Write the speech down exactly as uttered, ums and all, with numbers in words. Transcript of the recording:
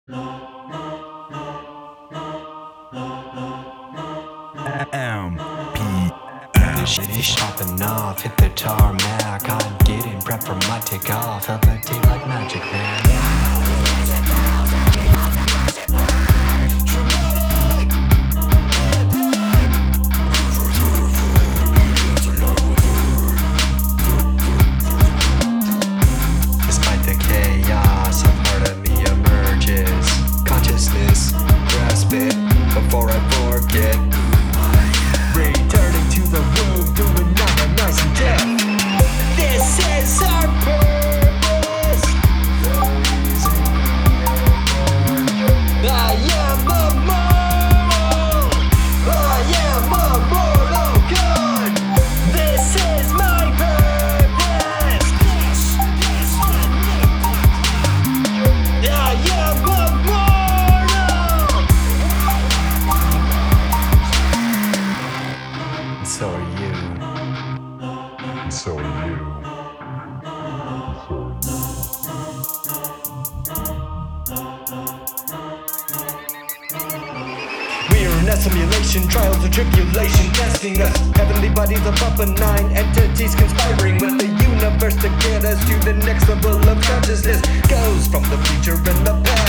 M P The shitty's popping off, hit the tarmac. I'm getting prep for my takeoff. Help a team like Magic Man. Despite the chaos, a part of me emerges. Consciousness, grasp it before I forget. Returning to the womb, doing nothing nice and dead. This is our purpose. I am immortal. I am a mortal god. This is my purpose. I am immortal. So are you. So are you. We're in a simulation, trials of tribulation testing us. Heavenly bodies above benign entities conspiring with the universe to get us to the next level of consciousness. Goes from the future and the past.